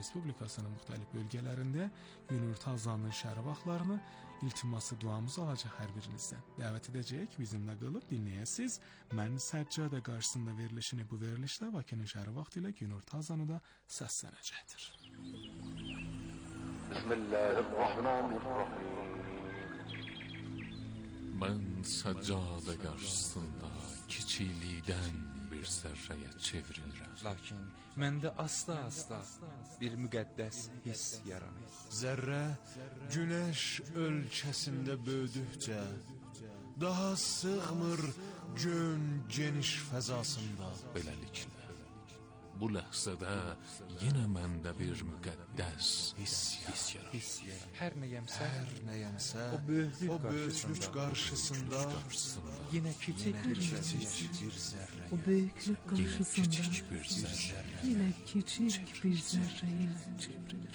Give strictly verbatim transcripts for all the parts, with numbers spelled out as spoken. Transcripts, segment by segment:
Respublikasının müxtəlif bölgələrində günorta azanının şərh vaxtlarını iltiması duamızı alacaq hər birinizdən. Dəvət edəcəyik, bizimlə qalıb dinləyəsiniz. Mən Səccadə qarşısında verilişini bu verilişdə Bakının şərh vaxtı ilə günorta azanı da səslənəcəkdir. Bismillahirrahmanirrahim. Mən Səccadə qarşısında kiçiklikdən bir zərrəyə çevrilirəm. Lakin məndə asta-asta bir müqəddəs hiss yaranır. Zərrə günəş ölkəsində böyüdükcə daha sığmır gön geniş fəzasında. Beləliklə, bu ləhzədə yenə məndə bir müqəddəs hiss yaranır. Hər nəyəmsə, Hər nəyəmsə o böyüklük o böyüklük qarşısında yenə kiçik bir kiçik bir zərrə. O büyüklük karşısında Kiçik bir zərrə. yine küçük bir zerreye çevrilir.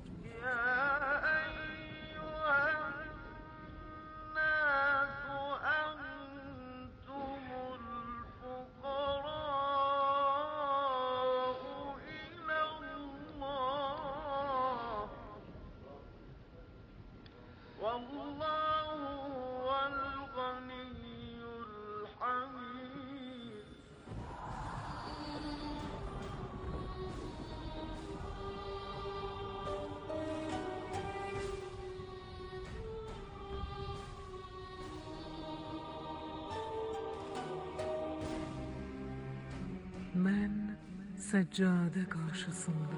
Ben seccade karşısında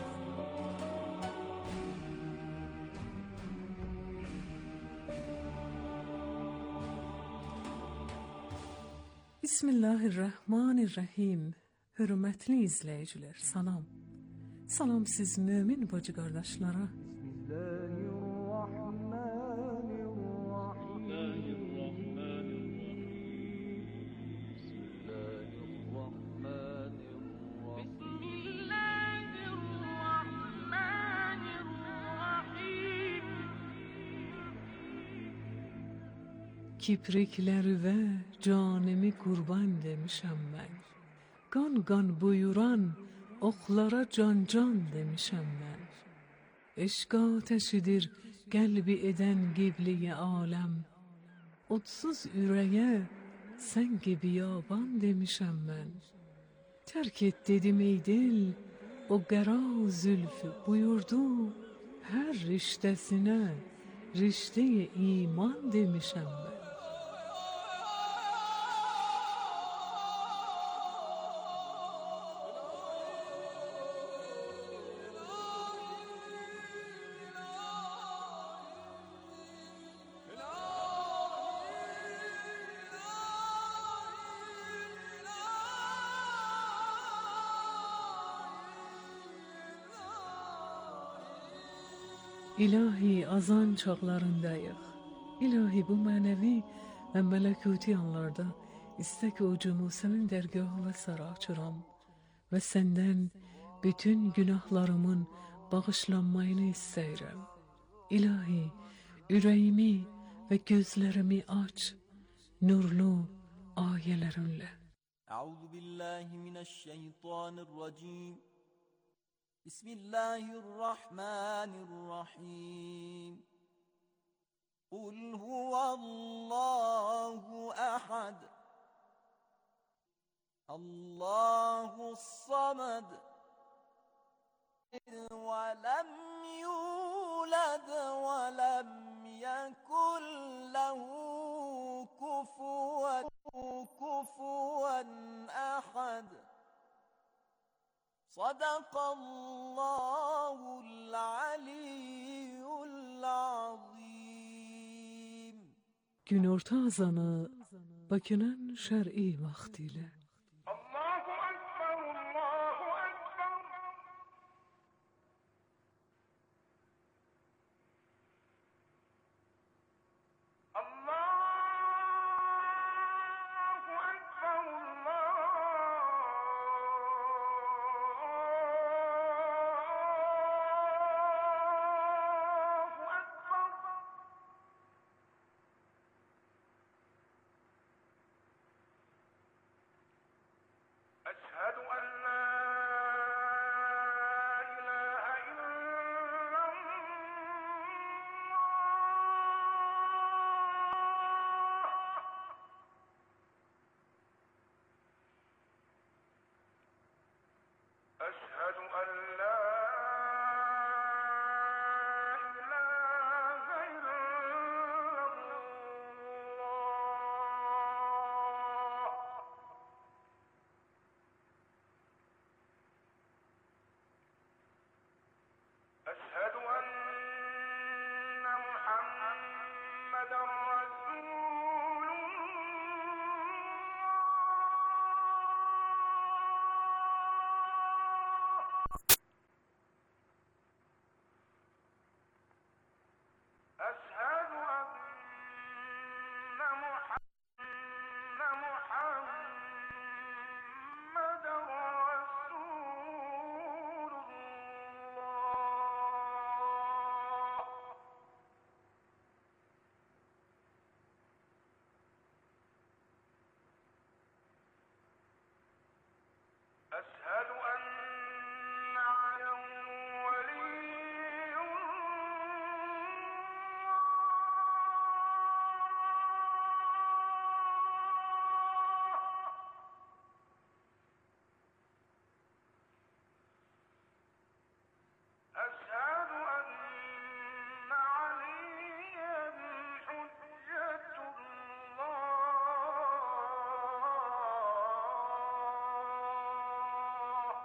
Bismillahirrahmanirrahim. Hürmetli izleyiciler, salam. Salam siz mümin bacı kardeşlere. Kiprikleri ve canımı kurban demişem ben. Gan gan buyuran oklara can can demişem ben. Eşk ateşidir gelbi eden gibliye alem. Otsuz yüreğe sen gibi yaban demişem ben. Terk et dedim ey dil, o gera zülfü buyurdu. Her riştesine rişte-i iman demişem ben. İlahi azan çağlarındayıq. İlahi bu mənəvi və mələkuti anlarda istək ucumu sənin dərgahına sarı açıram və səndən bütün günahlarımın bağışlanmayını istəyirəm. İlahi, ürəyimi və gözlərimi aç, nurlu ayələrinlə. Əuzu billahi minəşşeytanirracim. Bismillahirrahmanirrahim. Qul huvallahu ahad. Allahus samad. Ve lem yulad ve lem yekun lehu kufuven kufuven ahad. Sadakallahul aliyyul azim. Günorta azanı Bakının şer'i vaktiyle. Allahu Ekber, Allahu Ekber. Allahu Ekber, Allahu Ekber. أشهد أن لا إله إلا الله أشهد أن محمدا رسول أشهد أن محمد محمد رسول الله أشهد أن عليا ولي أشهد أن عليا حجة الله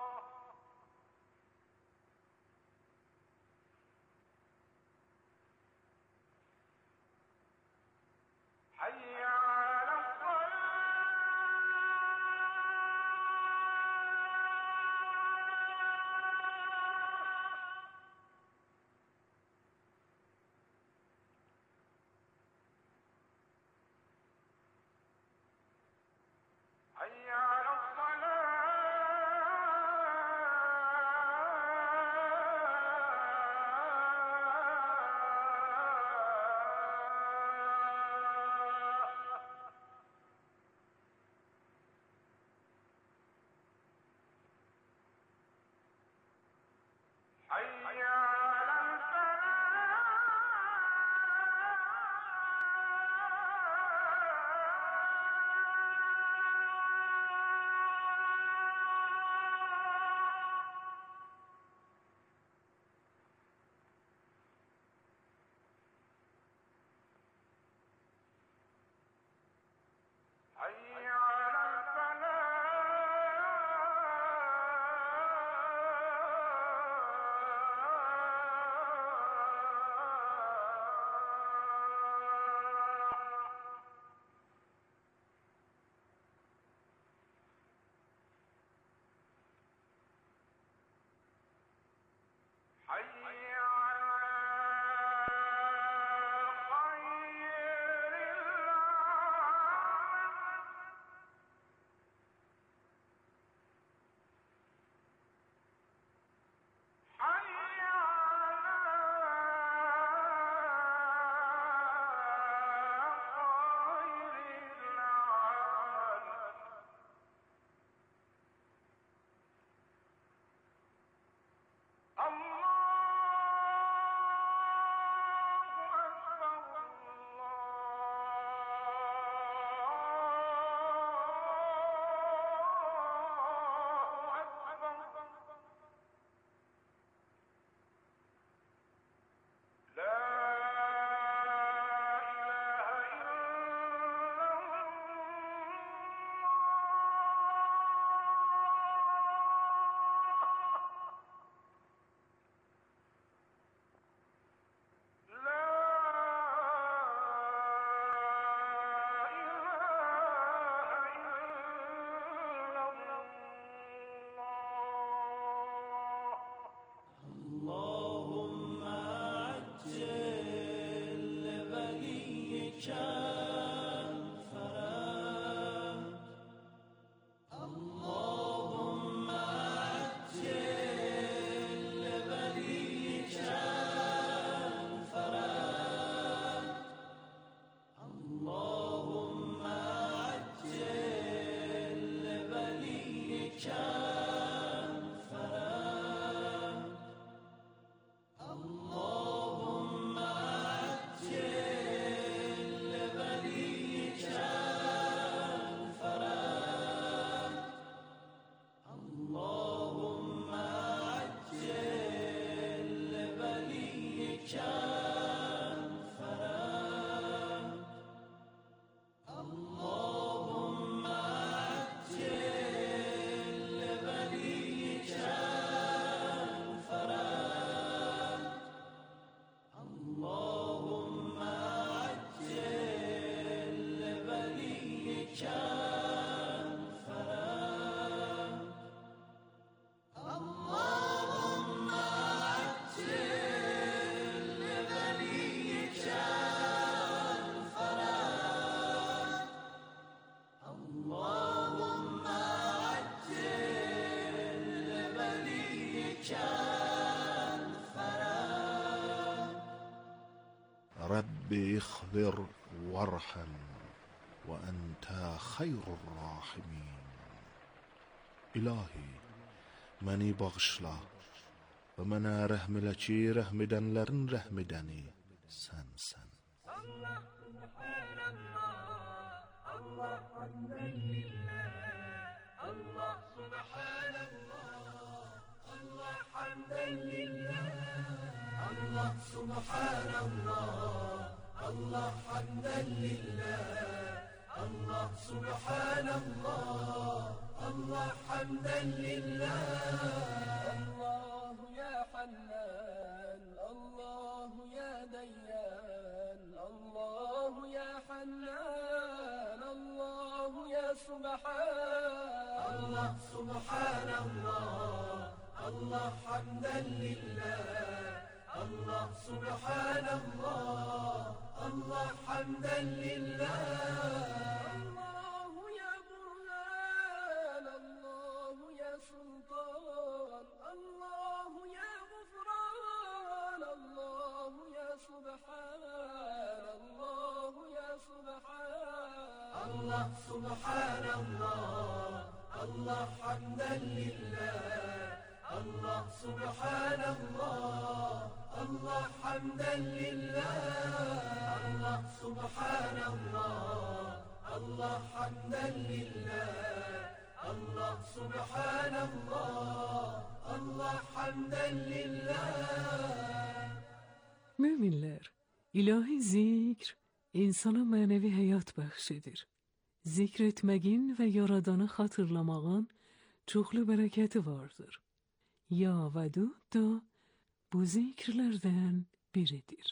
رب اغفر وارحم وأنت خير الراحمين. İlahi, məni bağışla və mənə rəhm elə ki, rəhm edənlərin rəhm edəni sənsən. Allah subhanallah, Allah hamdan lillah, Allah subhanallah, Allah hamdan lillah, Allah subhanallah, Allah hamdan lillah, Allah subhanallah, Allah hamdan lillah. Allah ya Hannan, Allah ya Dayyan, Allah ya Hannan, Allah ya Subhan. Allah subhanallah, Allah hamdan lillah, Allah subhanallah, Allah hamdan lillah. Allah ya Burhan, Allah ya Sultan, Allah ya Gufran, Allah ya Subhan, Allah ya Subhan. Allah subhanallah, Allah hamdan lillah, Allah subhanallah, Allah hamdan lillah. Allah subhanallah, Allah hamdan lillah, Allah subhanallah, Allah hamdan lillah. Müminler, ilahi zikr insana mənəvi həyat bəxş edir. Zikr etməyin və Yaradanı xatırlamağın çoxlu bərəkəti vardır. Ya Vedud da bu zikrlərdən biridir.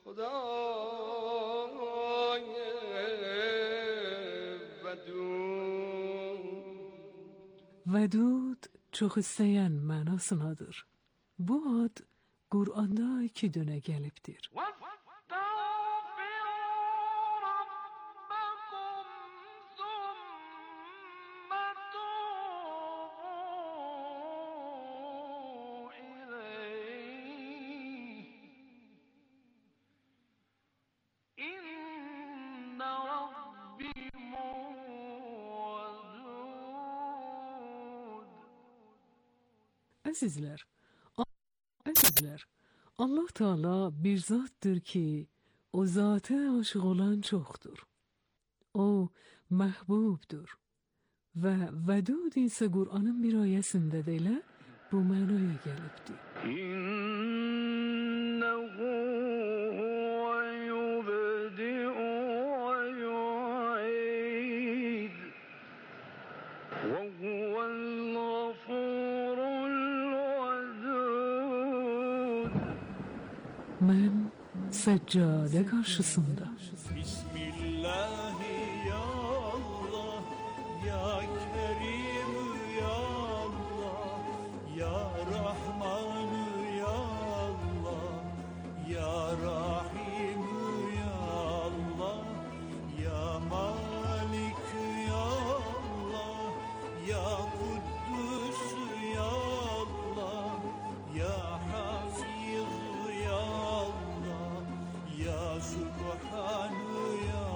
Xudای ودود. Vedud çox istəyən mənasındadır. Bu ad Qur'anda iki dönə gəlibdir. Əzizlər, əzizlər, Allah Teala bir zatdır ki, o zatı aşıq olan çoxdur. O məhbubdur və Vedud isə Qur'anın bir ayəsində də elə bu mənaya gəlibdir. İnnehu huve yubdi'u ve yu'id ve huvel gafurul vedud. Mən səccade qarşısında Bismillahi ya Allah, ya Kerim ya Allah, ya Rahman ya Allah, ya Rahim ya Allah, ya Malik ya Allah, ya Kuddus ya Allah, ya Hafiz ya Allah, ya Subhan ya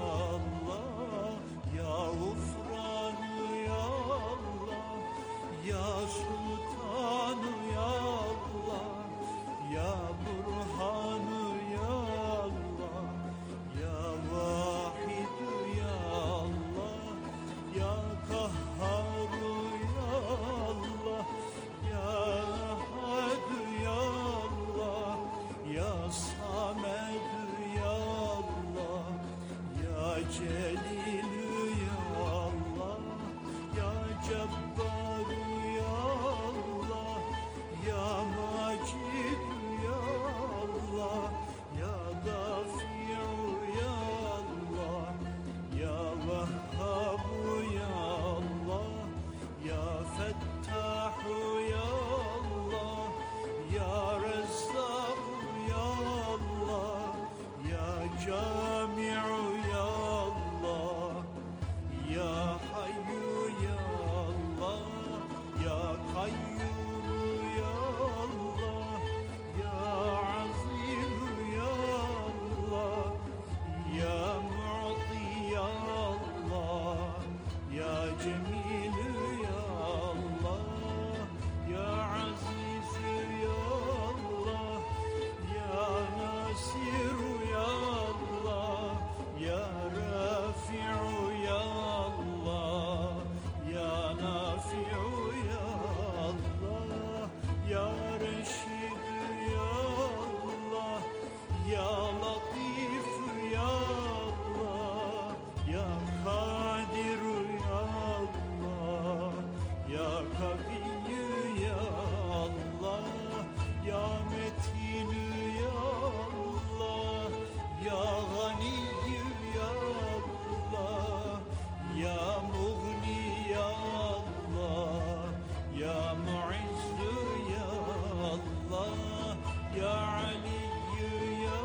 Ya Ali ya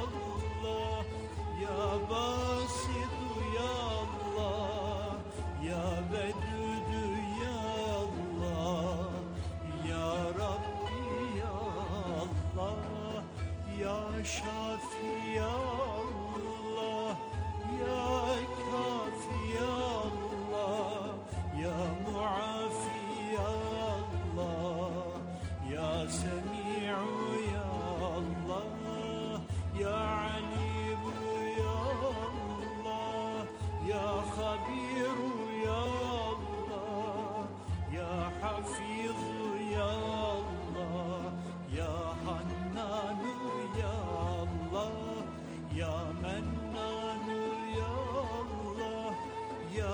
Allah, ya Basitu ya Allah, ya Vedud ya Allah, ya Rabbi ya Allah, ya Şafi ya Allah, ya Kafi ya Allah, ya Muafi ya Allah, ya Semi'u ya Allah, ya Alim ya Allah, ya Habiru ya Allah, ya Hafiz ya Allah, ya Hannan ya Allah, ya Mennan ya Allah, ya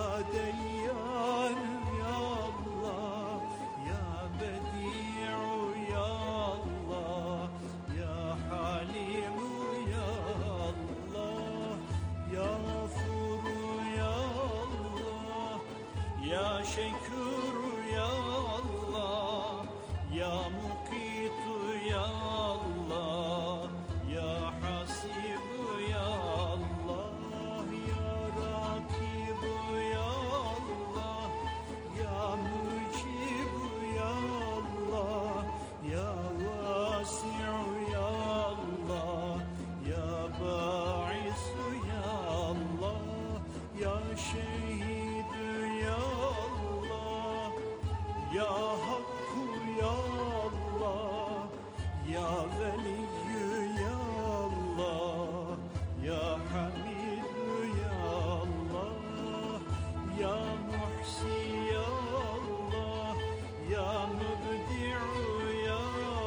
Deyyan ya Allah, ya Bedi'u ya Allah, ya Halim ya Allah, ya Gafuru ya Allah, ya Şekur ya Allah, ya Mukitu ya Allah, ya Hasib ya Allah, ya Rakib ya Allah, ya Mucib ya Allah, ya Vasi'u ya Allah, ya Ba'is ya Allah, ya Şehid ya Allah, ya Hakku ya Allah, ya Veli ya Allah, ya Hamid ya Allah, ya Muhsi ya Allah, ya Mubdi'u ya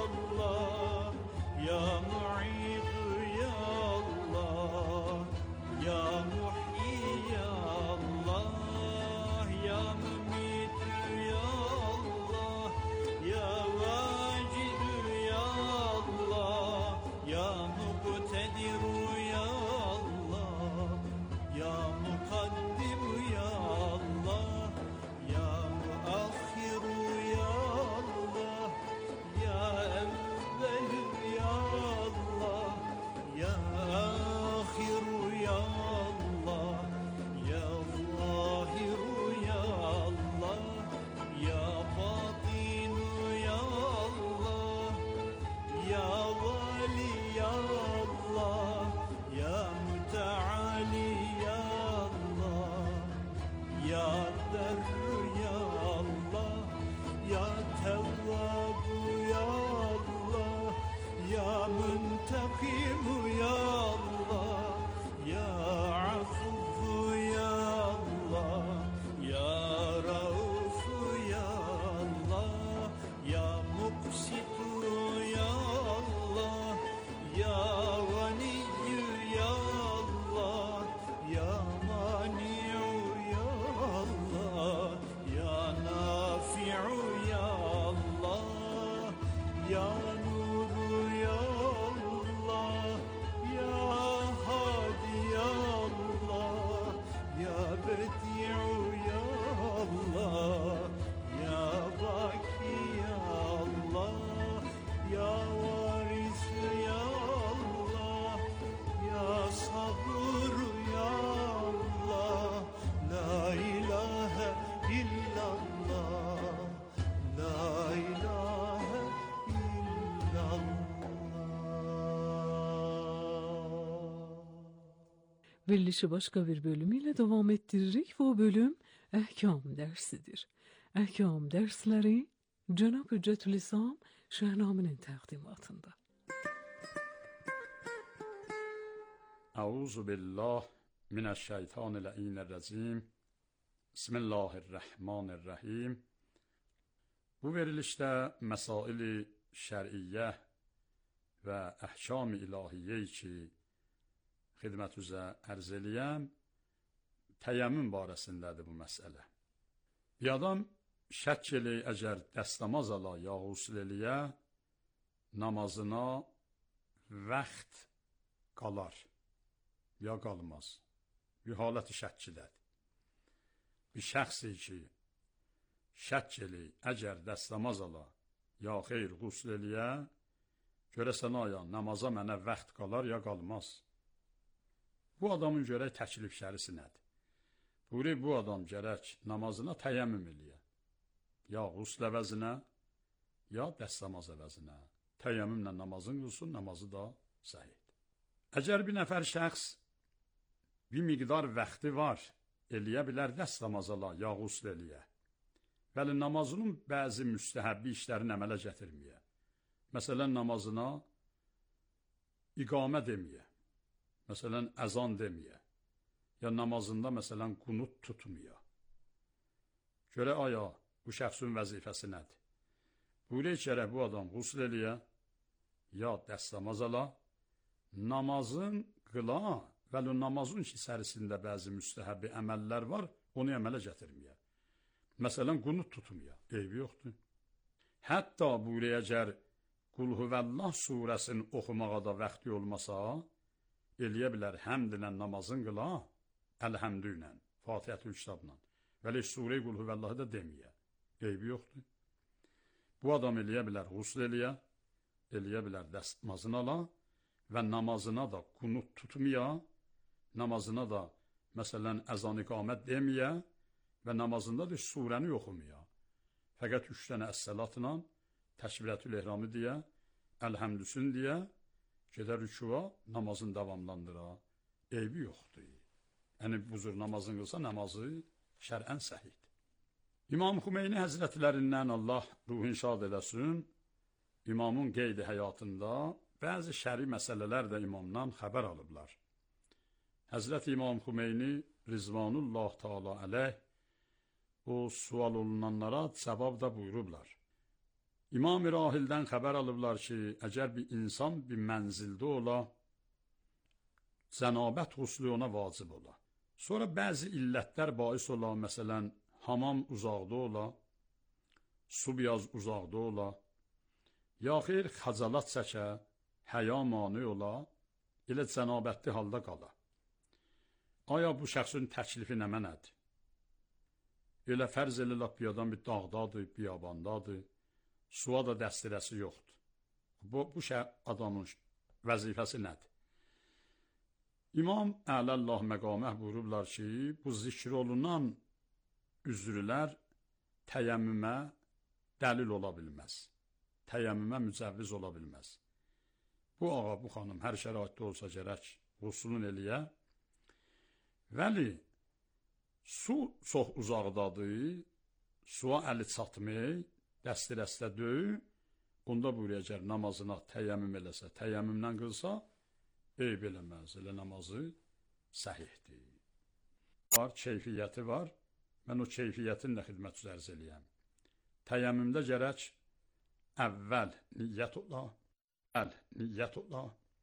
Allah, ya Mu'id ya Allah, ya Muhyi ya Allah, ya Mumit ya Allah, ya Vacid ya Allah, ya Muqtedir ya Allah, ya Muqaddim ya Allah, ya Muakhir ya Allah, ya Evvel ya Allah, ya Akhir ya Allah, ya Zahir ya Allah, ya Batin ya Allah, ya Vali ya Allah, ya Mutaali ya Allah, ya Dar ya Allah, ya Tevvab ya Allah, ya Muntakim ya Allah, ya Afu ya Allah, ya Rauf ya Allah, ya Muqsit ya Allah, ya Gani ya Allah, ya Mani'u ya Allah, ya Nafi'u ya Allah, ya Nur ya Allah, ya Hadi ya Allah, ya Bedi'u ya Allah, ya Baki ya Allah, ya Varis ya Allah, ya Sabur ya Allah, la ilahe illallah, la ilahe illallah. Verilişi başka bir bölümüyle devam ettiririk ve o bölüm ehkam dersidir. Ehkam dersleri Cenab-ı Hüccetülislam Şehnamen'in takdimatında. Euzu billah mineşşeytanirracim. Bismillahirrahmanirrahim. Bu verilişte mesaili şer'iyye ve ahkam-ı ilahiye ki xidmətinizə ərz eləyəm, təyəmmüm barəsindədir bu məsələ. Bir adam şək eli əgər dəstəmaz ala yağusl eləyə, namazına vaxt qalar, ya qalmaz. Bir haləti şəkkidədir. Bir şəxsi ki, şək eli əgər dəstəmaz ala, ya xeyrğusl eləyə, Görəsən aya, namaza mənə vaxt qalar ya qalmaz? Bu adamın görək təklif şərisi nədir? Buyuruyor, bu adam gərək namazına təyəmmüm eləyə. Ya qusl əvəzinə, ya dəstəmaz əvəzinə. Təyəmmümlə namazın qılsın, namazı da səhiddir. Əgər bir nəfər şəxs bir miqdar vaxtı var, eləyə bilər dəstəmazala, ya qusl eləyə. Bəli, namazının bəzi müstəhəbbi işlərini əmələ gətirməyə. Məsələn, namazına iqamə deməyə. Məsələn, əzan deməyə. Ya namazında, məsələn, qunut tutmaya. Görə aya, bu şəxsin vəzifəsi nədir? Buyuruyor ki, bu adam qusl eləyə, ya dəstəmaz ala, namazın qıla və namazın içərisində bəzi müstəhəbbi əməllər var, onu əmələ gətirməyə. Məsələn, qunut tutmaya, eybi yoxdur. Hətta buyuruyor, əgər Qul Huvəllah surəsini oxumağa da vaxtı olmasa, eləyə bilər həmdlə namazın qıla, əlhəmdü ilə, Fatihətül kitabla. Vəli surə-i Qul Huvəllahı da deməyə, eybi yoxdur. Bu adam eləyə bilər qusl eləyə, eləyə bilər dəstəmazını ala və namazına da qunut tutmaya, namazına da məsələn əzan iqamət deməyə və namazında da surəni oxumaya. Fəqət üç dənə əs-səlatla, təkbirətül ehramı deyə, əlhəmdüsün deyə, gedər rükuva, namazını davamlandıra, eybi yoxdur. Yəni, bu cür namazın qılsa, namazı şərən səhiddir. İmam Xümeyni həzrətlərindən Allah ruhun şad eləsin, imamın qeydi həyatında bəzi şəri məsələlər də imamdan xəbər alıblar. Həzrət İmam Xümeyni Rizvanullah Teala əleyh o sual olunanlara cavab da buyurublar. İmam-ı Rahildən xəbər alıblar ki, əgər bir insan bir mənzildə ola, cənabət quslu ona vacib ola. Sonra bəzi illətlər bais ola, məsələn, hamam uzaqda ola, su biraz uzaqda ola, ya xeyr xəcalat çəkə, həya mani ola, elə cənabətli halda qala. Aya bu şəxsin təklifi nə mənədir? Elə fərz elə lap bir adam bir dağdadır, biyabandadır, suya da dəstirəsi yoxdur. Bu, bu şey adamın vəzifəsi nədir? İmam Ələllah məqaməh buyurublar ki, bu zikr olunan üzrlər təyəmmümə dəlil ola bilməz. Təyəmmümə mücəvviz ola bilməz. Bu ağa, bu xanım hər şəraitdə olsa gərək quslun eləyə. Vəli, su çox uzaqdadır, suya əli çatmır, dəstirəsdə döyü, onda buyuracaq namazına təyəmmüm eləsə, təyəmmümdən qılsa, eyb eləməz, elə namazı səhihdir. Var, keyfiyyəti var, mən o keyfiyyətin də xidmət üzərz eləyəm. Təyəmmümdə gərək əvvəl niyyət ola, əl niyyət ola.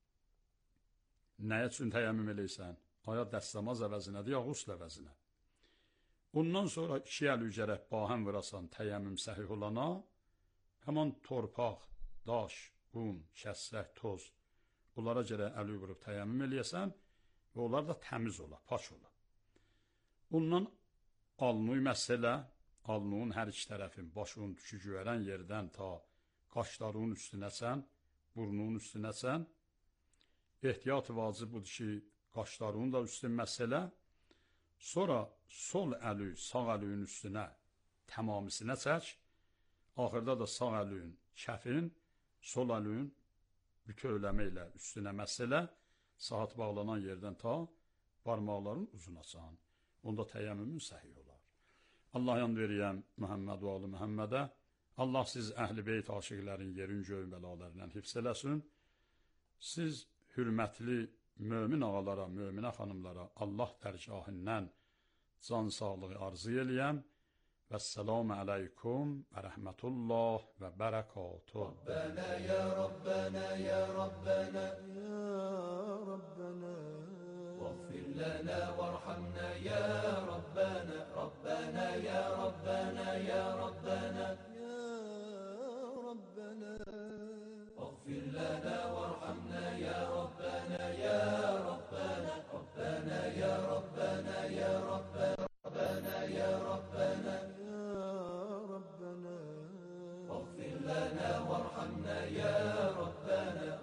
Nəyə üçün təyəmmüm eləysən? Aya dəstəmaz əvəzinədir, ya qusl əvəzinə. Ondan sonra iki əl üzərək bahəm vırasan təyəmmüm səhih olana, həman torpaq, daş, qum, kəssək, toz, onlara görə əli vurub təyəmmüm eləyəsən və onlar da təmiz ola, paç ola. Ondan alnı məsələ, alnının hər iki tərəfin, başının tükü güvərən yerdən ta qaşlarının üstünəsən, burnunun üstünəsən, ehtiyat vacib budur ki, qaşlarının da üstün məsələ, sonra sol əli sağ əlinin üstünə tamamisinə çək, axırda da sağ əlin kəfin, sol əlin bütövləmə ilə üstünə məsələ, saat bağlanan yerdən ta barmaqların uzunasan, onda təyəmmümün səhih olar. Allah yan veriyəm Muhammed və alı Muhammedə, Allah siz əhl-i beyt aşiqlərin yerin göyün bəlalarından hifz eləsin, siz hürmətli mömin ağalara, möminə xanımlara Allah dərgahından can sağlığı arzu eləyəm. Vəssalamu aleykum və rəhmətullah və bərəkatuh. Rabbana ya Rabbana ya Rabbana ya Rabbana واغفر لنا وارحمنا يا ربنا ربنا يا ربنا يا ربنا يا ربنا واغفر لنا وارحمنا يا ربنا يا ربنا ربنا يا ربنا يا ربنا ربنا يا ربنا يا ربنا واغفر لنا وارحمنا يا ربنا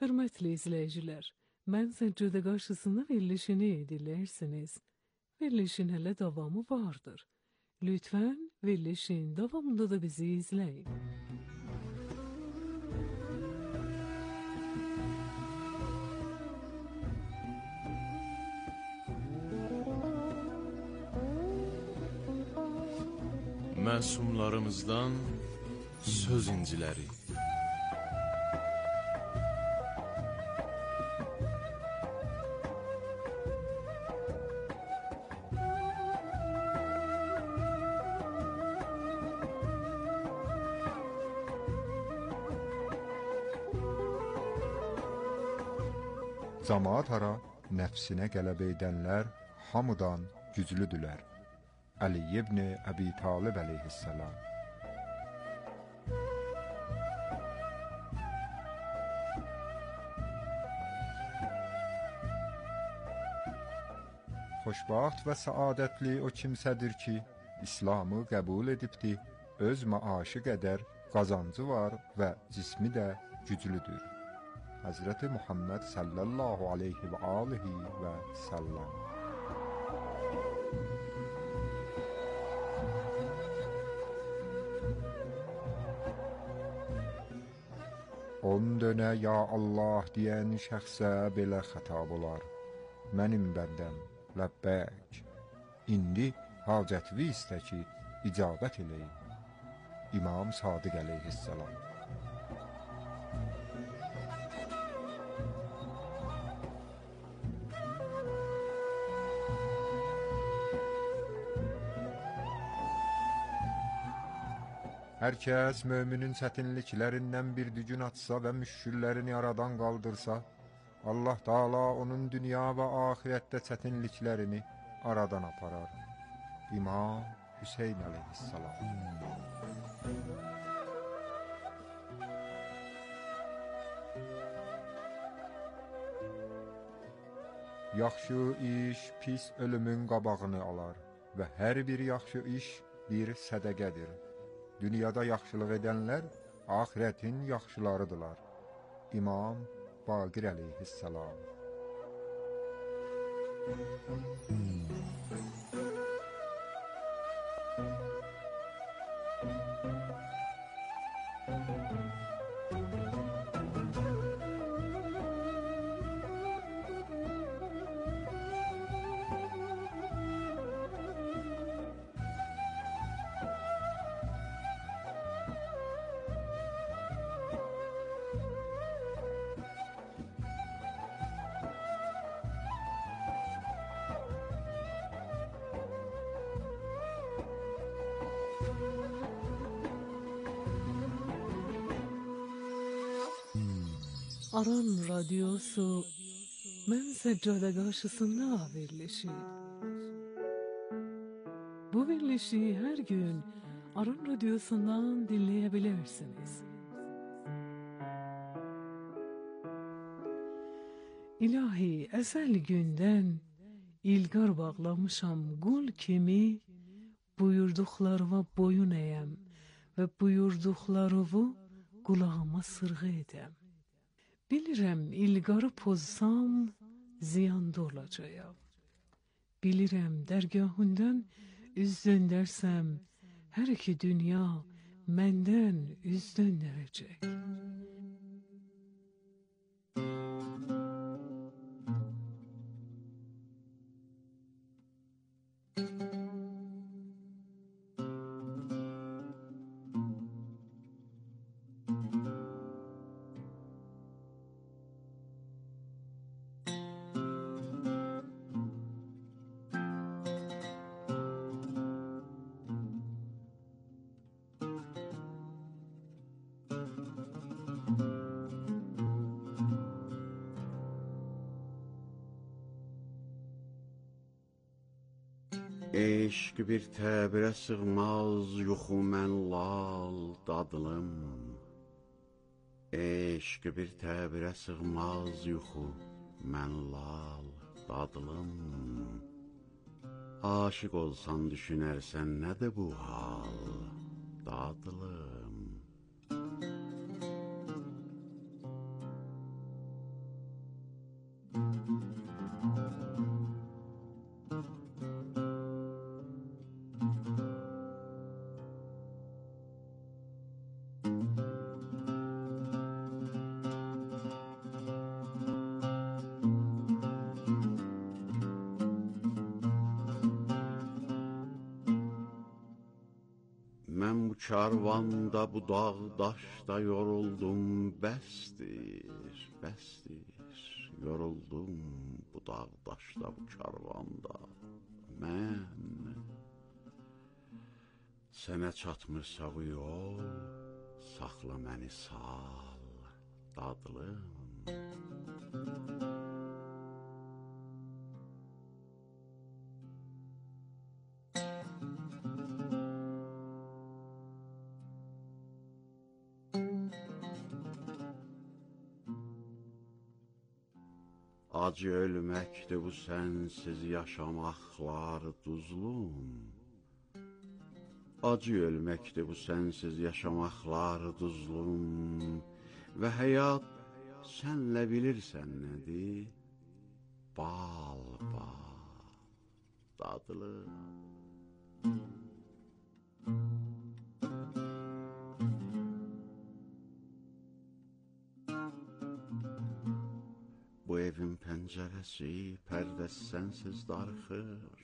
Hörmətli izləyicilər, mən Səccədə qarşısında verilişini dinləyirsiniz. Verilişin hələ davamı vardır. Lütfən verilişin davamında da bizi izləyin. Məsumlarımızdan söz inciləri. Camaat ara nəfsinə qələbə edənlər hamıdan güclüdülər. Ali ibn Əbi Talib əleyhissalam. Xoşbaxt və səadətli o kimsədir ki, İslamı qəbul edibdi, öz maaşı qədər qazancı var və cismi də güclüdür. Hazreti Muhammed sallallahu aleyhi və alihi və səlləm. On dönə ya Allah deyən şəxsə belə xətab olar. Mənim bəndəm, ləbbək. İndi hacətvi istə ki, icabət eləyim. İmam Sadiq əleyhissalam. Hər kəs möminin çətinliklərindən bir dügün atsa və müşküllərini aradan qaldırsa, Allah Taala onun dünya və axirətdə çətinliklərini aradan aparar. İmam Hüseyn əleyhissalam. Yaxşı iş pis ölümün qabağını alar və hər bir yaxşı iş bir sədəqədir. Dünyada yaxşılıq edənlər axirətin yaxşılarıdırlar. İmam Baqir əleyhissalam. Aran Radyosu Mən Səccədə qarşısında verilişi. Bu verilişi hər gün Aran Radyosundan dinləyebilirsiniz. İlahi, əzəl gündən ilqar bağlamışam qul kimi, buyurduqlarıma boyun əyəm və buyurduqlarımı qulağıma sırğı edəm. Bilirəm, ilqarı pozsam, ziyanda olacağım. Bilirəm, dərgahından üz döndərsəm, hər iki dünya məndən üz döndərəcək. Eşq bir təbirə sığmaz, yuxu mən lal dadılım. Eşq bir təbirə sığmaz, yuxu mən lal dadılım. Aşıq olsan düşünərsən, nədir bu hal dadılım. bu karvanda, bu dağ daşda yoruldum, bəsdir, bəsdir. Yoruldum bu dağ daşda, bu karvanda. Mən sənə çatmırsa bu yol, saxla məni sal, dadlım. Acı ölməkdir bu sənsiz yaşamaqlar duzlum. Acı ölməkdir bu sənsiz yaşamaqlar duzlum. Və həyat sənlə bilirsən nədir? Bal, bal, dadlı. Bu evin pəncərəsi, pərdəsi sənsiz darxır.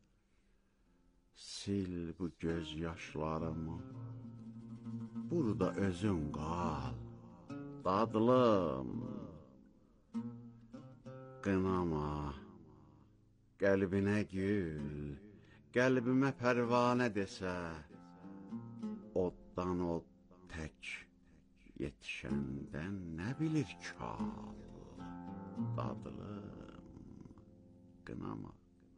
Sil bu göz yaşlarımı, burada özün qal, dadlım. Qınama, qəlbinə gül, qəlbimə pərvanə desə, oddan od tək yetişəndən nə bilir kal. Dadlım, qınama.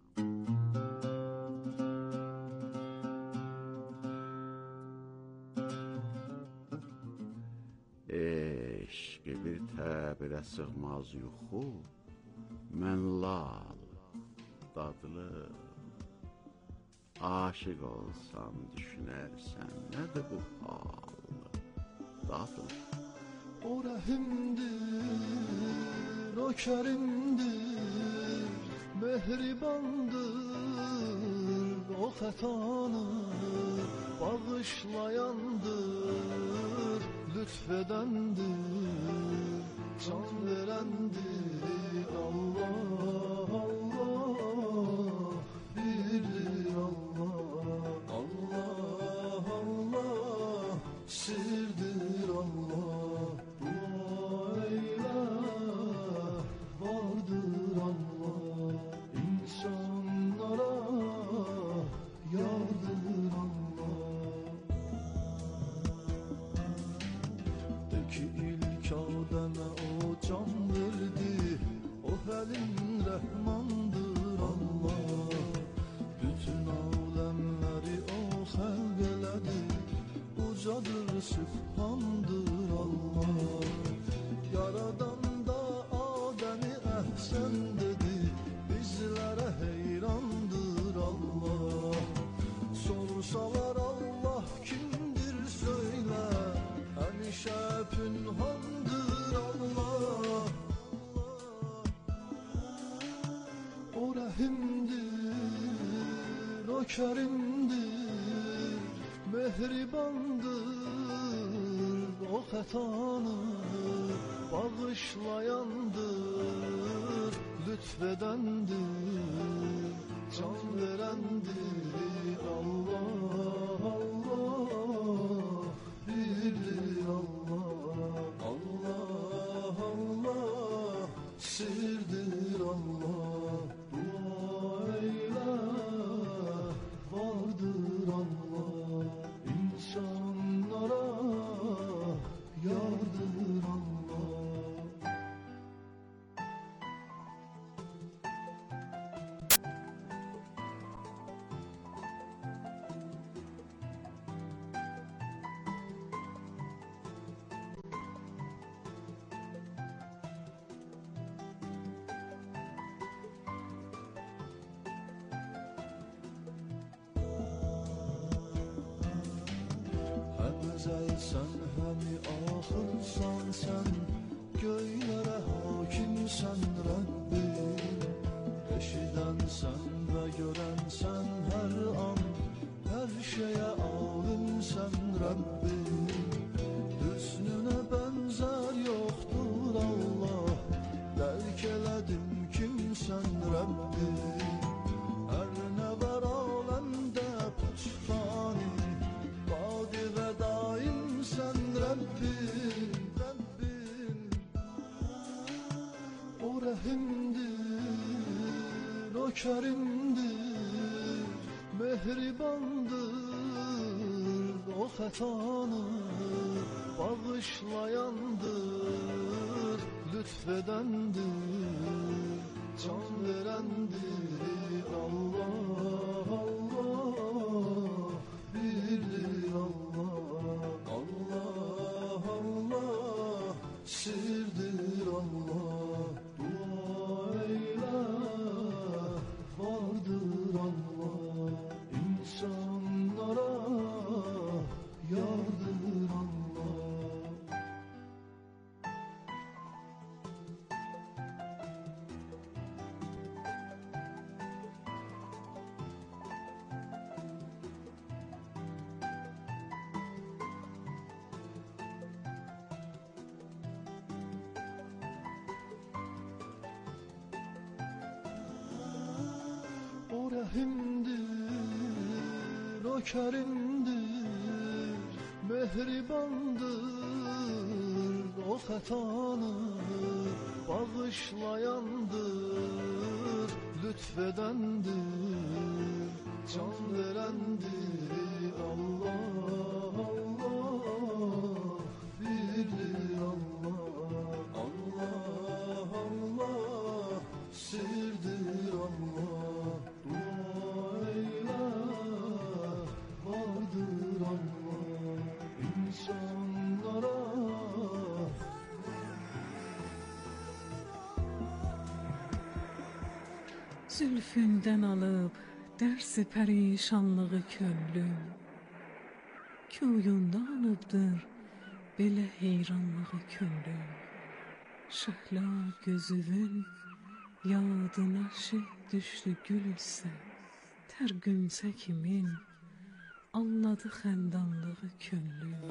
Eşqi bir təbirə sığmaz yuxu, mən lal, dadlım. Aşıq olsam düşünərsən, nədir bu hal, dadlım. O rəhimdir, o kərimdir, mehribandır, o xətanı bağışlayandır, lütfedəndir, can verəndir. Allah, Allah, birdir Allah, Allah, Allah, sirdir Allah. Rəhmandır Allah, bütün aləmləri o xəlq elədi, ucadır sübhandır Allah. Yaradan da Adəmi əhsən dedi, bizlərə heyrandır Allah. Sorsalar Allah kimdir söylə, həmişə pünhandır Allah. O rəhimdir, o kərimdir, mehribandır, o xətanı bağışlayandır, lütfedəndir, can verəndir. Allah, Allah, birdir Allah, Allah, Allah, sirdir Allah. Vardır Allah, insanlara yardır Allah. Əzəlsən, həmi axırsan sən, göylərə hakimsən Rəbbim. Eşidənsən və görənsən hər an, hər şeyə alimsən Rəbbim. Hüsnünə bənzər yoxdur Allah, dərk elədim kimsən Rəbbim. Hər nə var aləmdə putfani, Rabbim, Rabbim. O rahimdir, o kerimdir, mehribandır, o xətanı bağışlayandır, lütfedendir, can verendir. Allah, Allah, birdir Allah. Allah, Allah, sirdir Allah. Dua eyle, vardır Allah. İnsanlara yardır Allah. O rahimdir, o kerimdir, mehribandır, o xətanı bağışlayandır, lütfedendir, can verendir. Allah, Allah, birdir Allah. Allah, Allah, sirdir Allah. Dua eyle, vardır Allah. İnsanlara Zülfünden alıp dersi perişanlığı könlüm, Köyündə anıbdır belə heyranlığı könlüm. Şəhla gözüvün yadına şey düşdü gül isə, Tər gümsə kimin anladı xəndanlığı könlüm.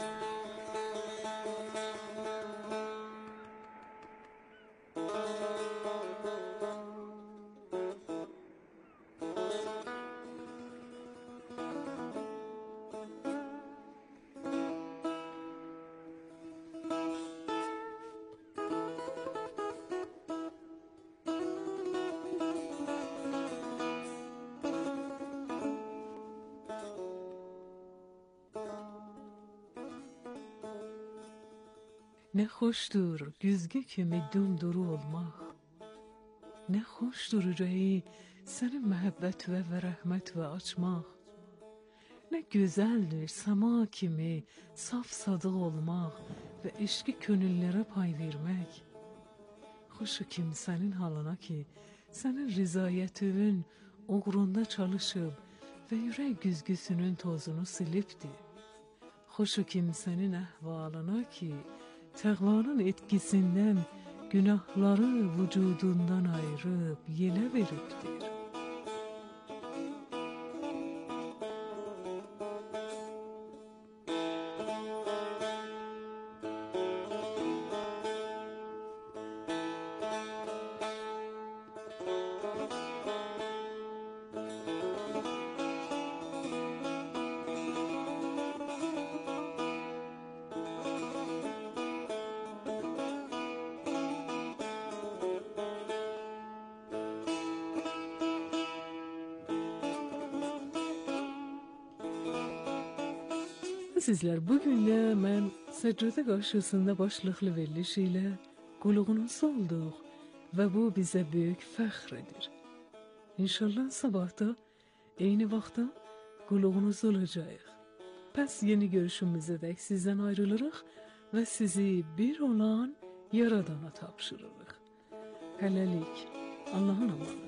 Ne hoşdur güzgü kimi dumduru olmaq, Ne hoşdur ürəyi sənin məhəbbət və və rəhmət və açmaq, Ne gözəldir səma kimi saf sadıq olmaq və eşqi könüllərə pay vermək. Xoşu kimsənin halına ki, sənin rizayətinin uğrunda çalışıb və ürək güzgüsünün tozunu silibdir. Xoşu kimsənin əhvalına ki, təğvanın etkisindən günahları vücudundan ayırıb yelə veribdir. Sizler bugün de mən səccadə qarşısında başlıqlı veriliş ilə qulluğunuz olduq və bu bizə böyük fəxr edir. İnşallah sabahda eyni vaxtda qulluğunuz olacağıq. Pəs yeni görüşümüzə dək sizdən ayrılırıq və sizi bir olan Yaradana tapşırırıq. Hələlik, Allahın amanı.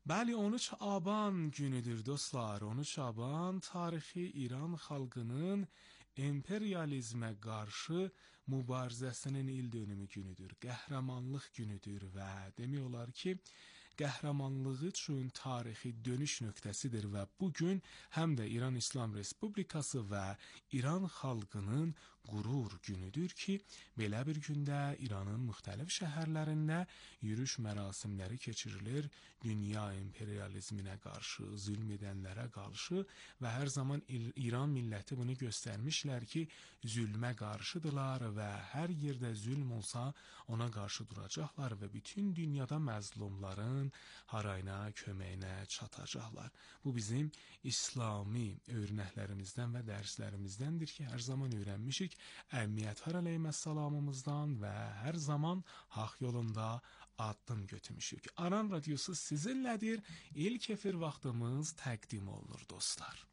Bəli, on üç Aban günüdür dostlar. on üç Aban tarixi İran xalqının emperyalizmə qarşı mübarizəsinin il dönümü günüdür. Qəhrəmanlıq günüdür və demək olar ki, qəhrəmanlığı üçün tarixi dönüş nöqtəsidir və bu gün həm də İran İslam Respublikası və İran xalqının qürur günüdür ki, belə bir gündə İranın müxtəlif şəhərlərində yürüyüş mərasimləri keçirilir, dünya emperyalizminə qarşı, zülm edənlərə qarşı və hər zaman İran milləti bunu göstərmişlər ki, zülmə qarşıdırlar və hər yerdə zülm olsa ona qarşı duracaqlar və bütün dünyada məzlumların harayına, köməyinə çatacaqlar. Bu bizim İslami örnəklərimizdən və dərslərimizdəndir ki, hər zaman öyrənmişik. Əmmiyyətlər əleyhissalamımızdan və hər zaman haqq yolunda addım götürmüşük. Aran radiosu sizinlədir. İlk efir vaxtımız təqdim olunur dostlar.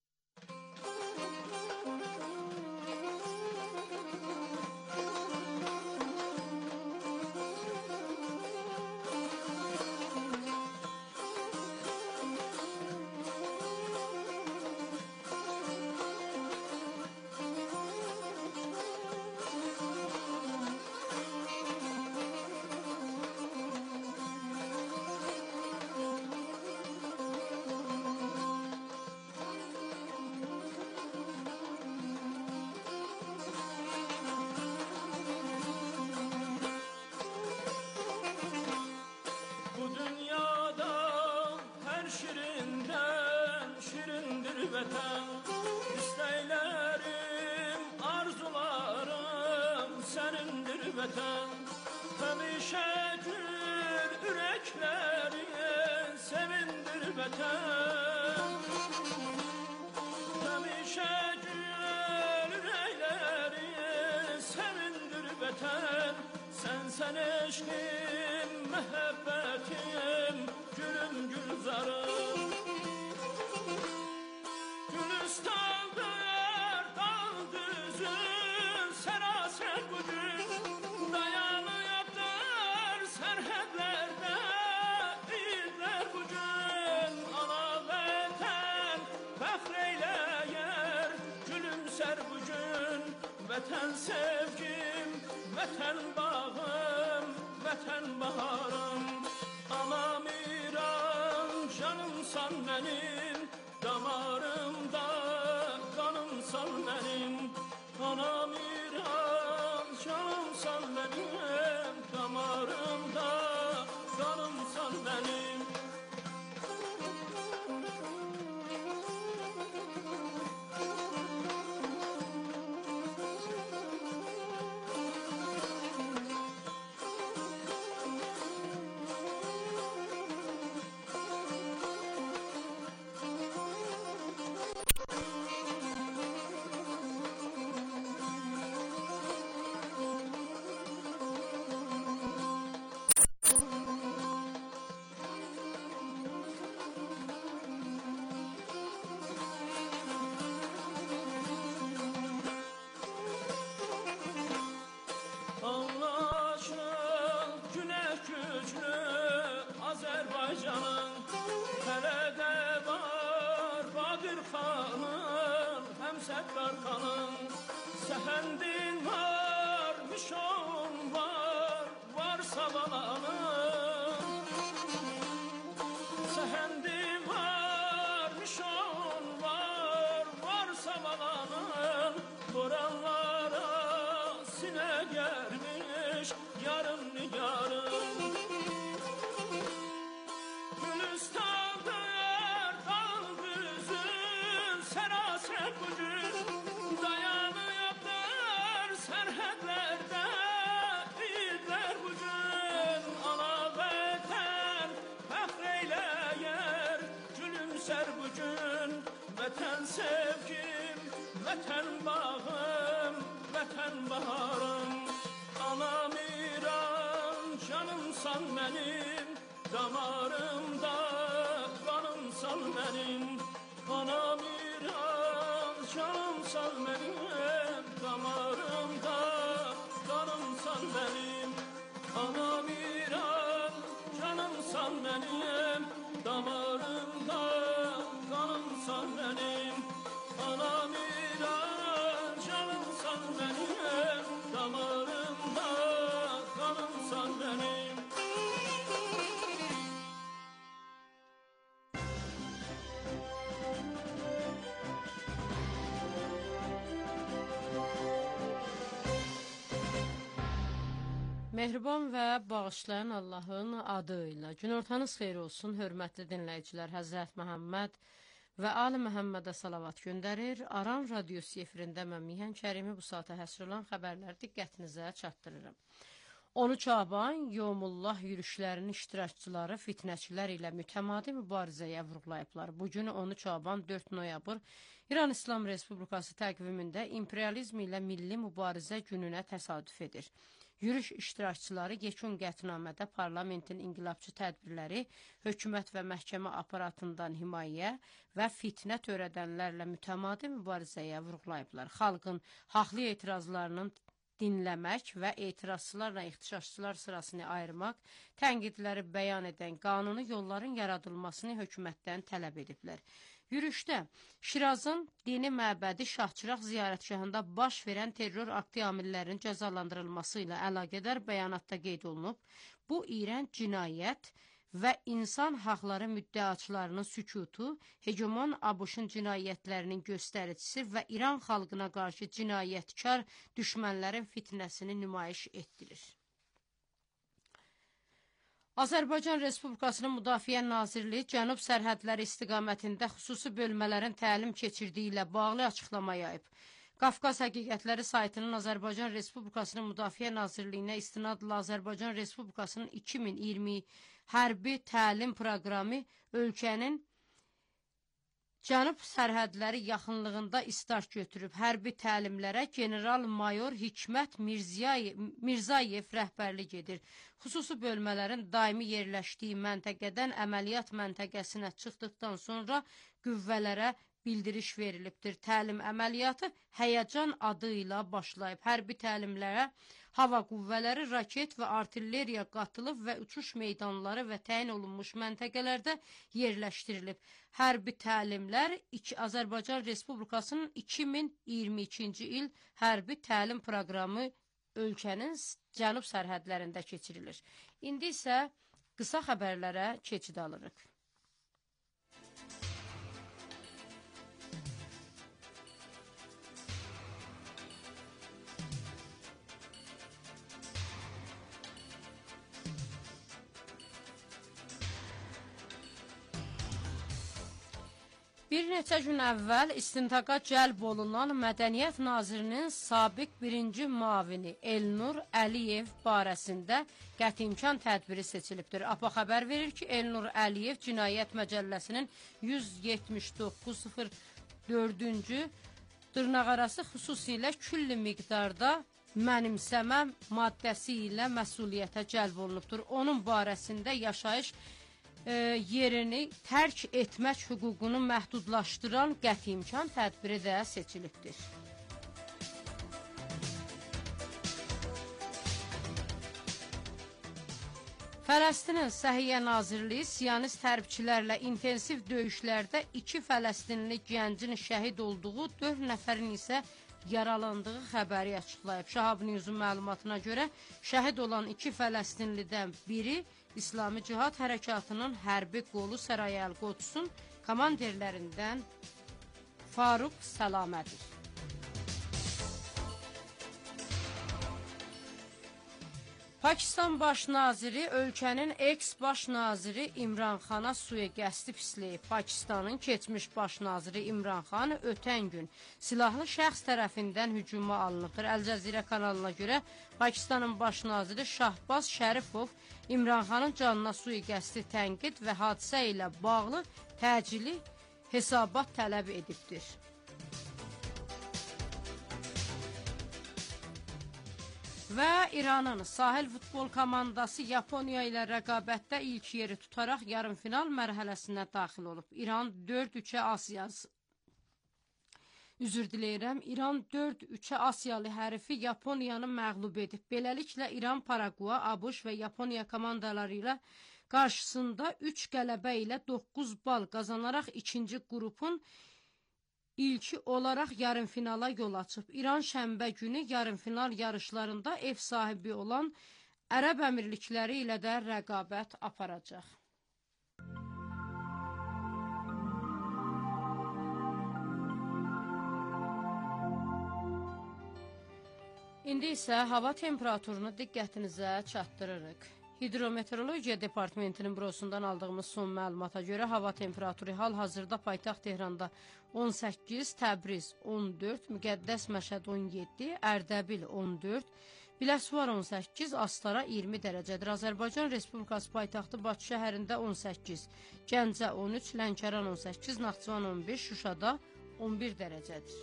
Vətən sevgim, vətən bağım, vətən baharım. Anam İran, canımsan mənim, damarımda qanımsan mənim. Anam İran, canımsan mənim, damarımda qanımsan mənim. Azərbaycanın Fələdə var Badir xanın, həm Səttar xanın. Səhəndin var, Mişon var, var Savalanın. Səhəndin var, Mişon var, var Savalanın. Boranlara sinə gəlmiş yarım nigarın. Vətən sevgim, vətən bağım, vətən baharım. Anam İran, canımsan mənim, damarımda qanımsan mənim. Anam İran, canımsan mənim, damarımda qanımsan mənim. Anam İran, canımsan mənim, damarımda kanımsan benim. Anam İran, canımsan benim, damarımda kanımsan benim. Mehriban və bağışlayan Allahın adıyla. Günortanız xeyir olsun, hörmətli dinləyicilər. Həzrət Məhəmməd və Ali Məhəmmədə salavat göndərir. Aran radiosu efirində mən Mihan Kərimi bu saata həsr olan xəbərləri diqqətinizə çatdırırım. on üç Aban Yomullah yürüşlərinin iştirakçıları fitnəçilər ilə mütəmadi mübarizəyə vurğulayıblar. Bugün on üç Aban dörd noyabr İran İslam Respublikası təqvimində imperializm ilə milli mübarizə gününə təsadüf edir. Yürüş iştirakçıları yekun qətnamədə parlamentin inqilabçı tədbirləri, hökumət və məhkəmə aparatından himayə və fitnə törədənlərlə mütəmadi mübarizəyə vurğulayıblar. Xalqın haqlı etirazlarının dinləmək və etirazçılarla ixtişaşçılar sırasını ayırmaq, tənqidləri bəyan edən qanuni yolların yaradılmasını hökumətdən tələb ediblər. Yürüşdə Şirazın dini məbədi Şahçıraq ziyarətgahında baş verən terror aktı amillərinin cəzalandırılması ilə əlaqədar bəyanatda qeyd olunub. Bu iyrənc cinayət və insan haqları müddəaçılarının sükutu, hegemon ABŞ-ın cinayətlərinin göstəricisi və İran xalqına qarşı cinayətkar düşmənlərin fitnəsini nümayiş etdirir. Azərbaycan Respublikasının Müdafiə Nazirliyi Cənub sərhədləri istiqamətində xüsusi bölmələrin təlim keçirdiyi ilə bağlı açıqlama yayıb. Qafqaz Həqiqətləri saytının Azərbaycan Respublikasının Müdafiə Nazirliyinə istinadla Azərbaycan Respublikasının iki min iyirmi hərbi təlim proqramı ölkənin Cənub sərhədləri yaxınlığında istart götürüb. Hərbi təlimlərə general-mayor Hikmət Mirzayev rəhbərlik edir. Xüsusi bölmələrin daimi yerləşdiyi məntəqədən əməliyyat məntəqəsinə çıxdıqdan sonra qüvvələrə bildiriş verilibdir. Təlim əməliyyatı Həyəcan adı ilə başlayıb. Hərbi təlimlərə hava qüvvələri, raket və artilleriya qatılıb və uçuş meydanları və təyin olunmuş məntəqələrdə yerləşdirilib. Hərbi təlimlər Azərbaycan Respublikasının iki min iyirmi ikinci il hərbi təlim proqramı ölkənin cənub sərhədlərində keçirilir. İndi isə qısa xəbərlərə keçid alırıq. Bir neçə gün əvvəl istintaqa cəlb olunan Mədəniyyət Nazirinin sabiq birinci müavini Elnur Əliyev barəsində qəti imkan tədbiri seçilibdir. APA xəbər verir ki, Elnur Əliyev Cinayət Məcəlləsinin yüz yetmiş doqquz sıfır dördüncü dırnaqarası xüsusilə külli miqdarda mənimsəmə maddəsi ilə məsuliyyətə cəlb olunubdur. Onun barəsində yaşayış yerini tərk etmək hüququnu məhdudlaşdıran qəti imkan tədbiri də seçilibdir. Fələstinin Səhiyyə Nazirliyi Siyonist hərbçilərlə intensiv döyüşlərdə iki Fələstinli gəncin şəhid olduğu, dörd nəfərin isə yaralandığı xəbəri açıqlayıb. Şahab News'un məlumatına görə şəhid olan iki Fələstinlidən biri İslami Cihad Hərəkatının hərbi qolu Sərayəl Qodsun komandirlərindən Faruq Səlamədir. Pakistan Baş Naziri ölkənin eks-baş naziri İmran Xana suiqəsti pisləyib. Pakistanın keçmiş baş naziri İmran Xan ötən gün silahlı şəxs tərəfindən hücuma alınıbdır. Əl Cəzirə kanalına görə Pakistanın baş naziri Şahbaz Şərifov İmran Xanın canına suiqəsti tənqid və hadisə ilə bağlı təcili hesabat tələb edibdir. Və İranın sahil futbol komandası Yaponiya ilə rəqabətdə ilk yeri tutaraq yarımfinal mərhələsinə daxil olub. İran dörd üçə Asiyası Üzr diləyirəm. İran dörd üçə Asiyalı hərifi Yaponiyanı məğlub edib. Beləliklə İran, Paragua, ABŞ və Yaponiya komandaları ilə qarşısında üç qələbə ilə doqquz bal qazanaraq ikinci qrupun ilki olaraq yarımfinala yol açıb. İran şənbə günü yarımfinal yarışlarında ev sahibi olan Ərəb Əmirlikləri ilə də rəqabət aparacaq. İndi isə hava temperaturunu diqqətinizə çatdırırıq. Hidrometeorologiya Departamentinin bürosundan aldığımız son məlumata görə hava temperaturu hal-hazırda paytaxt Tehranda on səkkiz, Təbriz on dörd, Müqəddəs Məşəd on yeddi, Ərdəbil on dörd, Biləsuvar on səkkiz, Astara iyirmi dərəcədir. Azərbaycan Respublikası paytaxtı Bakı şəhərində on səkkiz, Gəncə on üç, Lənkəran on səkkiz, Naxçıvan on beş, Şuşada on bir dərəcədir.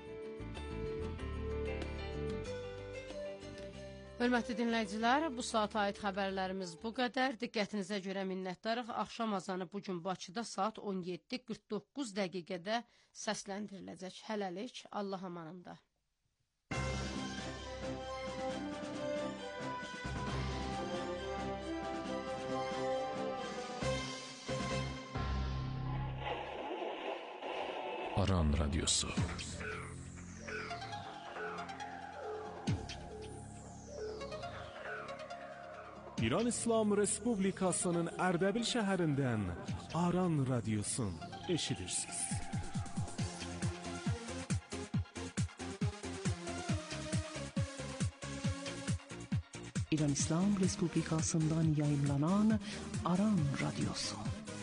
Hörmətli dinləyicilər, bu saata aid xəbərlərimiz bu qədər. Diqqətinizə görə minnətdarıq. Axşam azanı bugün Bakıda saat on yeddi qırx doqquz dəqiqədə səsləndiriləcək. Hələlik, Allah amanında. Aran Radyosu. İran İslam Respublikasının Ərdəbil şəhərindən Aran Radyosun eşidirsiniz. İran İslam Respublikasından yayınlanan Aran Radyosu.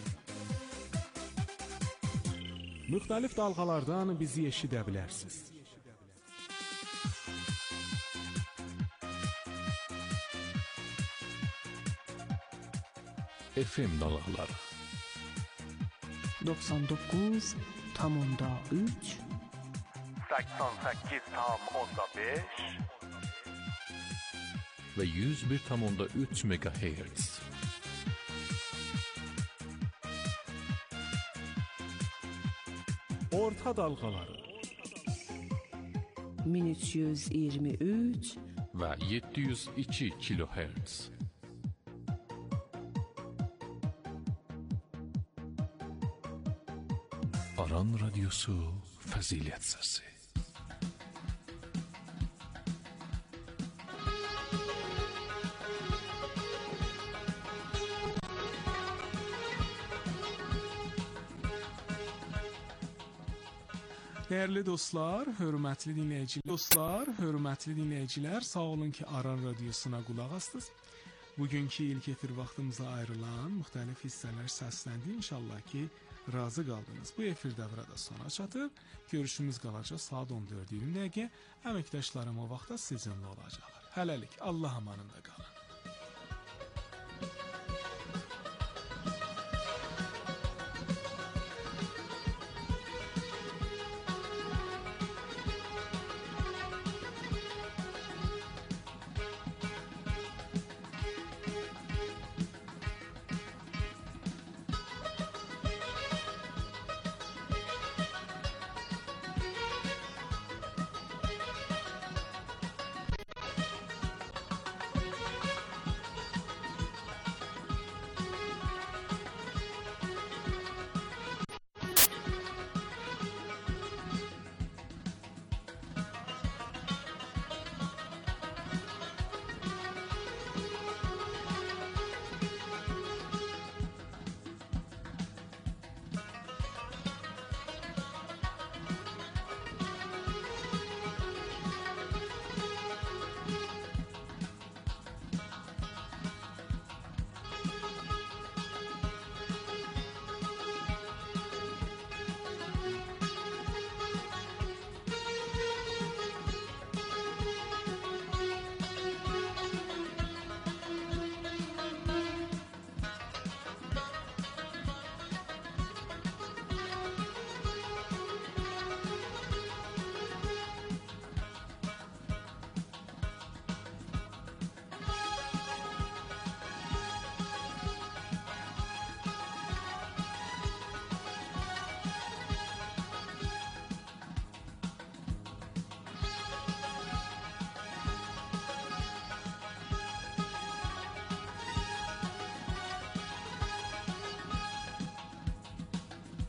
Müxtəlif dalğalardan bizi eşidə bilərsiniz. F M dalgaları doksan dokuz tam onda üç, seksen sekiz tam onda beş ve yüz bir tam onda üç megahertz. Orta dalgaları bin üç yüz iyirmi üç ve yedi yüz iki kilohertz. Aran Radyosu Fəzilət Səsi. Dəyərli dostlar, hörmətli dinləyicilər, dostlar, hörmətli dinləyicilər, sağ olun ki, Aran Radiosuna qulaq asdınız. Bugünkü ilk efir vaxtımıza ayrılan müxtəlif hissələr səsləndi. İnşallah ki, razı qaldınız. Bu efir dövrə də sona çatır. Görüşümüz qalacaq saat on dörd iyirmi dəqiqə. Əməkdaşlarım o vaxtda sizinlə olacaqlar. Hələlik, Allah amanında qalın.